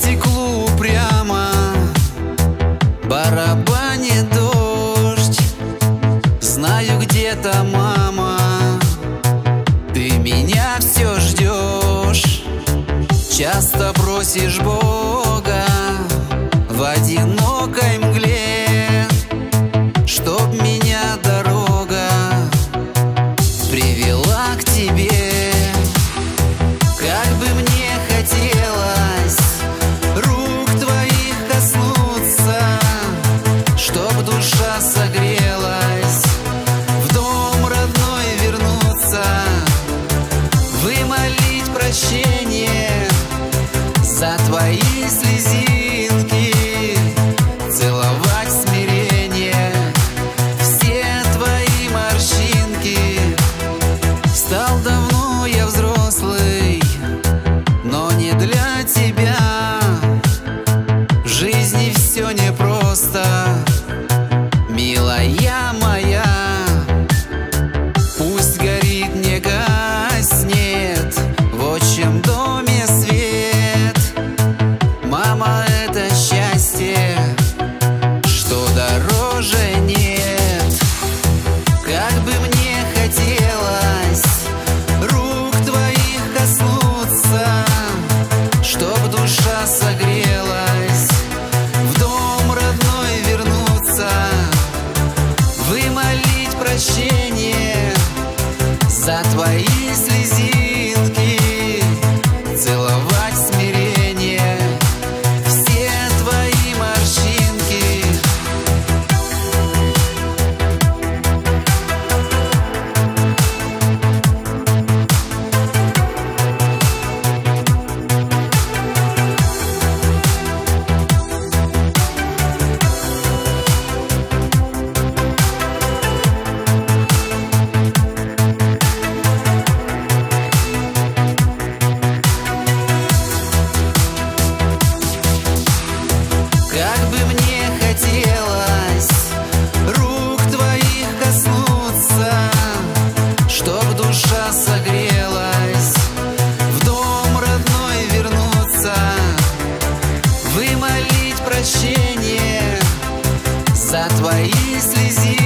стеклу прямо барабанит дождь. Знаю, где-то, мама, ты меня все ждешь. Часто просишь Бога в одинокой мгле, чтоб меня дорога привела к тебе. Как бы мне хотелось рук твоих коснуться, чтоб душа согрелась, в дом родной вернуться, вымолить прощение за твои слезинки, целовать смирение все твои морщинки. Стал давно я взрослый, но не для тебя. В жизни все непросто, милая моя. Пусть горит, не гаснет в отчим доме свет. Мама, это счастье, что дороже нет. Как бы мне хотелось рук твоих коснуться, чтоб душа согрелась, в дом родной вернуться, вымолить прощение за твои слезинки, целовать смирение все твои морщинки. Как бы мне хотелось рук твоих коснуться, чтоб душа согрелась, в дом родной вернуться, вымолить прощение за твои слезинки.